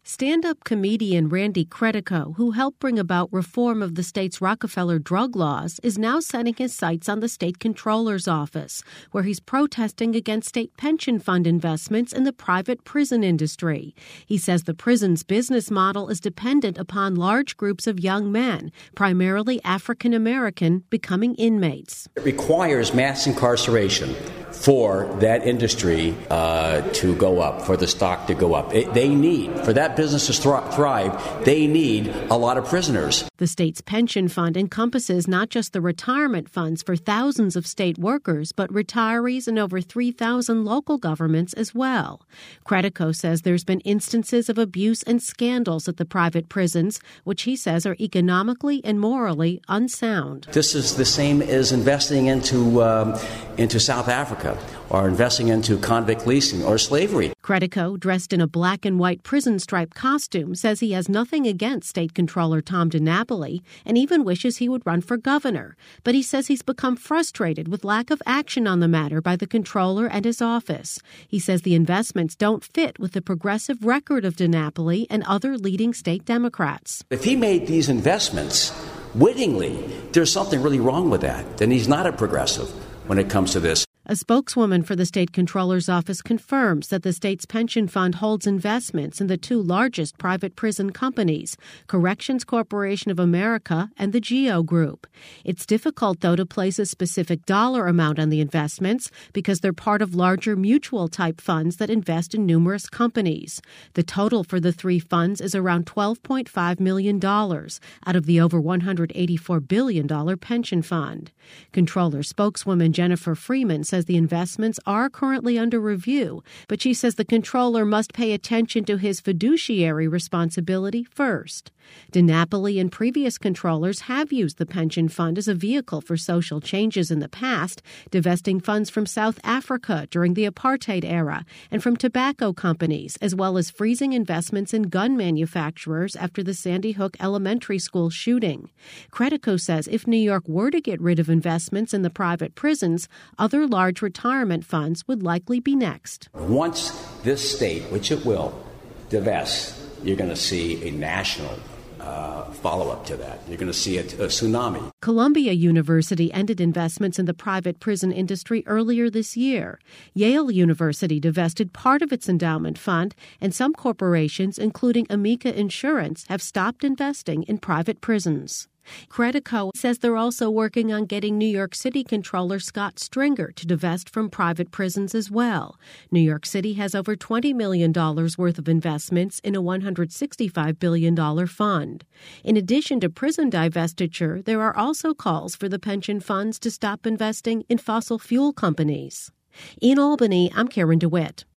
Stand-up comedian Randy Credico, who helped bring about reform of the state's Rockefeller drug laws, is now setting his sights on the state comptroller's office, where he's protesting against state pension fund investments in the private prison industry. He says the prison's business model is dependent upon large groups of young men, primarily African American, becoming inmates. It requires mass incarceration for that industry to go up, for the stock to go up. For that business to thrive, they need a lot of prisoners. The state's pension fund encompasses not just the retirement funds for thousands of state workers, but retirees and over 3,000 local governments as well. Credico says there's been instances of abuse and scandals at the private prisons, which he says are economically and morally unsound. This is the same as investing into South Africa, or investing into convict leasing or slavery. Credico, dressed in a black and white prison stripe costume, says he has nothing against State Comptroller Tom DiNapoli and even wishes he would run for governor. But he says he's become frustrated with lack of action on the matter by the comptroller and his office. He says the investments don't fit with the progressive record of DiNapoli and other leading state Democrats. If he made these investments wittingly, there's something really wrong with that. Then he's not a progressive when it comes to this. A spokeswoman for the state comptroller's office confirms that the state's pension fund holds investments in the two largest private prison companies, Corrections Corporation of America and the GEO Group. It's difficult, though, to place a specific dollar amount on the investments because they're part of larger mutual-type funds that invest in numerous companies. The total for the three funds is around $12.5 million out of the over $184 billion pension fund. Comptroller spokeswoman Jennifer Freeman says the investments are currently under review, but she says the comptroller must pay attention to his fiduciary responsibility first. DiNapoli and previous comptrollers have used the pension fund as a vehicle for social changes in the past, divesting funds from South Africa during the apartheid era and from tobacco companies, as well as freezing investments in gun manufacturers after the Sandy Hook Elementary School shooting. Credico says if New York were to get rid of investments in the private prisons, other large retirement funds would likely be next. Once this state, which it will, divests, you're going to see a national follow-up to that. You're going to see a tsunami. Columbia University ended investments in the private prison industry earlier this year. Yale University divested part of its endowment fund, and some corporations, including Amica Insurance, have stopped investing in private prisons. Credico says they're also working on getting New York City Comptroller Scott Stringer to divest from private prisons as well. New York City has over $20 million worth of investments in a $165 billion fund. In addition to prison divestiture, there are also calls for the pension funds to stop investing in fossil fuel companies. In Albany, I'm Karen DeWitt.